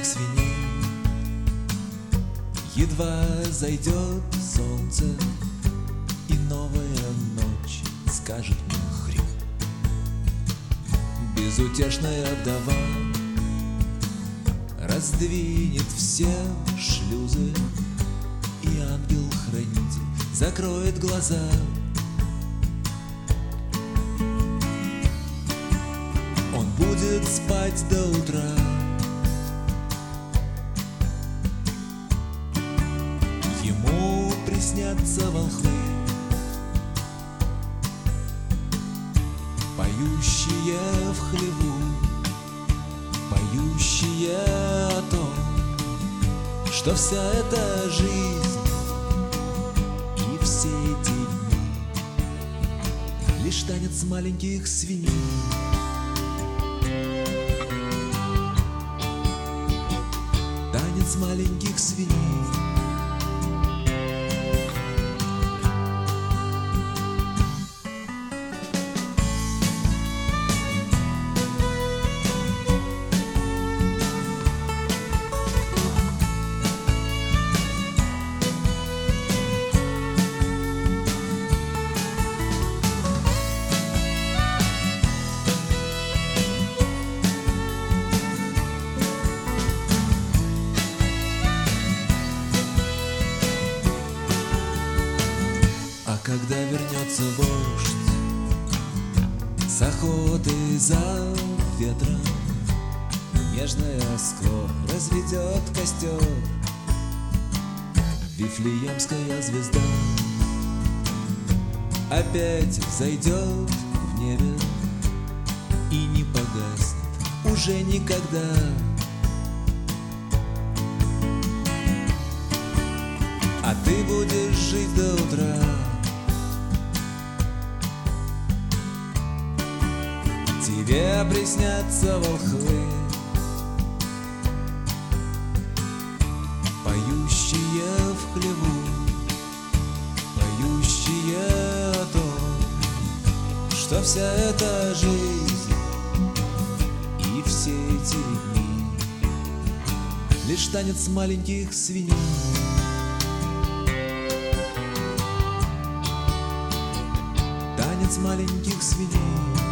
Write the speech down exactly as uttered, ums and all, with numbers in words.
маленьких свиней. Едва зайдет солнце, и новая ночь скажет мне хрип. Безутешная вдова раздвинет все шлюзы, и ангел-хранитель закроет глаза. Он будет спать до утра. Ему приснятся волхвы, поющие в хлеву, поющие о том, что вся эта жизнь и все эти дни лишь танец маленьких свиней. Танец маленьких свиней. Когда вернется вождь с охоты за ветром, нежное скло разведет костер. Вифлеемская звезда опять взойдет в небе и не погаснет уже никогда. А ты будешь жить до утра. Тебе приснятся волхвы, поющие в хлеву, поющие о том, что вся эта жизнь и все эти дни лишь танец маленьких свиней. Танец маленьких свиней.